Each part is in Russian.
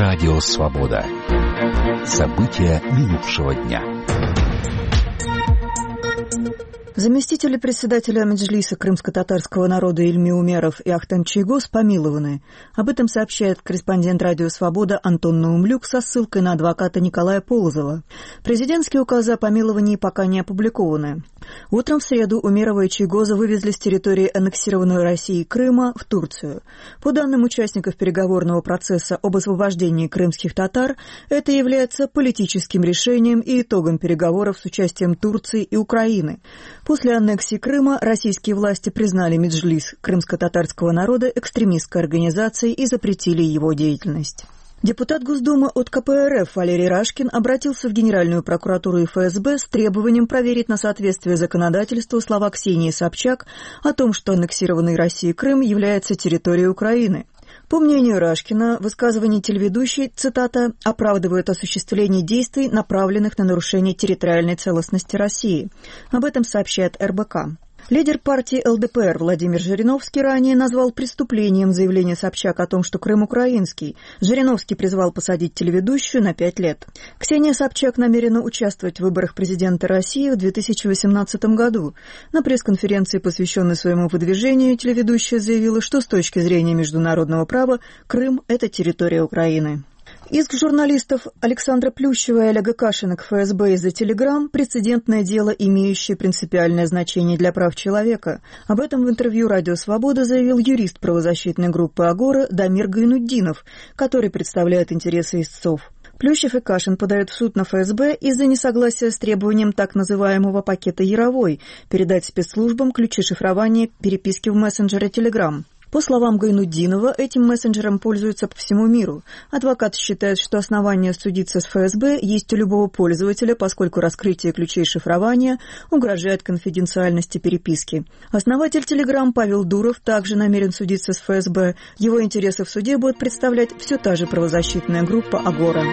Радио «Свобода». События минувшего дня. Заместители председателя Меджлиса крымско-татарского народа Ильми Умеров и Ахтем Чийгоз помилованы. Об этом сообщает корреспондент «Радио Свобода» Антон Наумлюк со ссылкой на адвоката Николая Полозова. Президентские указы о помиловании пока не опубликованы. Утром в среду Умерова и Чийгоза вывезли с территории аннексированной Россией Крыма в Турцию. По данным участников переговорного процесса об освобождении крымских татар, это является политическим решением и итогом переговоров с участием Турции и Украины. После аннексии Крыма российские власти признали Меджлис крымско-татарского народа экстремистской организацией и запретили его деятельность. Депутат Госдумы от КПРФ Валерий Рашкин обратился в Генеральную прокуратуру и ФСБ с требованием проверить на соответствие законодательству слова Ксении Собчак о том, что аннексированный Россией Крым является территорией Украины. По мнению Рашкина, высказывание телеведущей, цитата, «оправдывает осуществление действий, направленных на нарушение территориальной целостности России». Об этом сообщает РБК. Лидер партии ЛДПР Владимир Жириновский ранее назвал преступлением заявление Собчак о том, что Крым украинский. Жириновский призвал посадить телеведущую на 5 лет. Ксения Собчак намерена участвовать в выборах президента России в 2018 году. На пресс-конференции, посвященной своему выдвижению, телеведущая заявила, что с точки зрения международного права Крым – это территория Украины. Иск журналистов Александра Плющева и Олега Кашина к ФСБ из-за телеграмм – прецедентное дело, имеющее принципиальное значение для прав человека. Об этом в интервью «Радио Свобода» заявил юрист правозащитной группы «Агора» Дамир Гайнутдинов, который представляет интересы истцов. Плющев и Кашин подают в суд на ФСБ из-за несогласия с требованием так называемого пакета Яровой – передать спецслужбам ключи шифрования переписки в мессенджере Telegram. По словам Гайнутдинова, этим мессенджером пользуются по всему миру. Адвокат считает, что основания судиться с ФСБ есть у любого пользователя, поскольку раскрытие ключей шифрования угрожает конфиденциальности переписки. Основатель Telegram Павел Дуров также намерен судиться с ФСБ. Его интересы в суде будет представлять все та же правозащитная группа «Агора».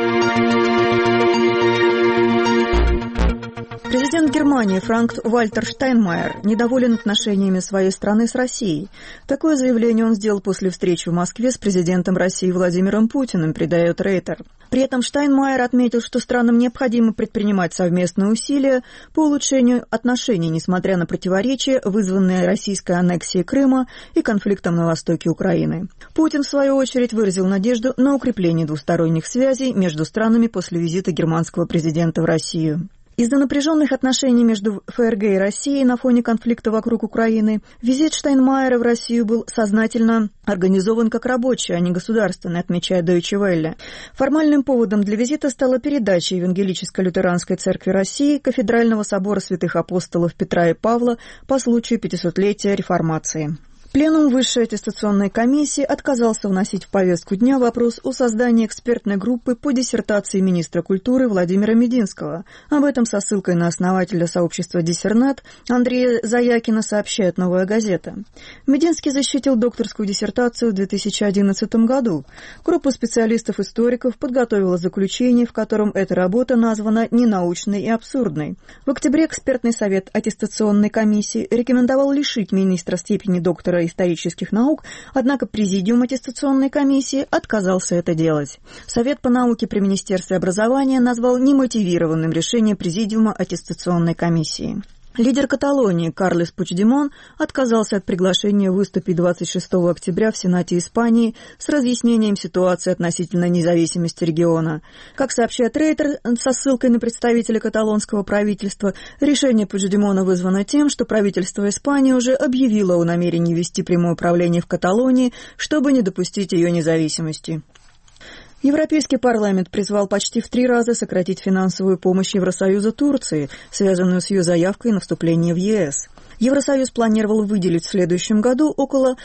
Президент Германии Франк-Вальтер Штайнмайер недоволен отношениями своей страны с Россией. Такое заявление он сделал после встречи в Москве с президентом России Владимиром Путиным, передает Рейтер. При этом Штайнмайер отметил, что странам необходимо предпринимать совместные усилия по улучшению отношений, несмотря на противоречия, вызванные российской аннексией Крыма и конфликтом на востоке Украины. Путин, в свою очередь, выразил надежду на укрепление двусторонних связей между странами после визита германского президента в Россию. Из-за напряженных отношений между ФРГ и Россией на фоне конфликта вокруг Украины визит Штайнмайера в Россию был сознательно организован как рабочий, а не государственный, отмечает Deutsche Welle. Формальным поводом для визита стала передача Евангелическо-лютеранской церкви России Кафедрального собора святых апостолов Петра и Павла по случаю 500-летия реформации. Пленум Высшей аттестационной комиссии отказался вносить в повестку дня вопрос о создании экспертной группы по диссертации министра культуры Владимира Мединского. Об этом со ссылкой на основателя сообщества «Диссернет» Андрея Заякина сообщает «Новая газета». Мединский защитил докторскую диссертацию в 2011 году. Группа специалистов-историков подготовила заключение, в котором эта работа названа ненаучной и абсурдной. В октябре экспертный совет аттестационной комиссии рекомендовал лишить министра степени доктора исторических наук, однако Президиум аттестационной комиссии отказался это делать. Совет по науке при Министерстве образования назвал немотивированным решение Президиума аттестационной комиссии. Лидер Каталонии Карлес Пучдемон отказался от приглашения выступить 26 октября в Сенате Испании с разъяснением ситуации относительно независимости региона. Как сообщает Рейтер со ссылкой на представителя каталонского правительства, решение Пучдемона вызвано тем, что правительство Испании уже объявило о намерении вести прямое управление в Каталонии, чтобы не допустить ее независимости. Европейский парламент призвал почти в 3 раза сократить финансовую помощь Евросоюза Турции, связанную с ее заявкой на вступление в ЕС. Евросоюз планировал выделить в следующем году около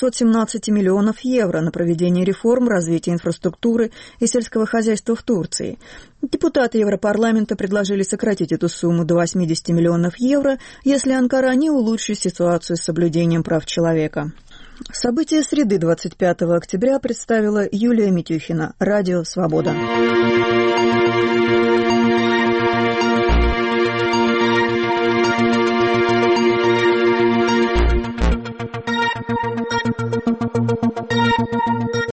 217 миллионов евро на проведение реформ, развитие инфраструктуры и сельского хозяйства в Турции. Депутаты Европарламента предложили сократить эту сумму до 80 миллионов евро, если Анкара не улучшит ситуацию с соблюдением прав человека. События среды 25 октября представила Юлия Митюхина. Радио «Свобода».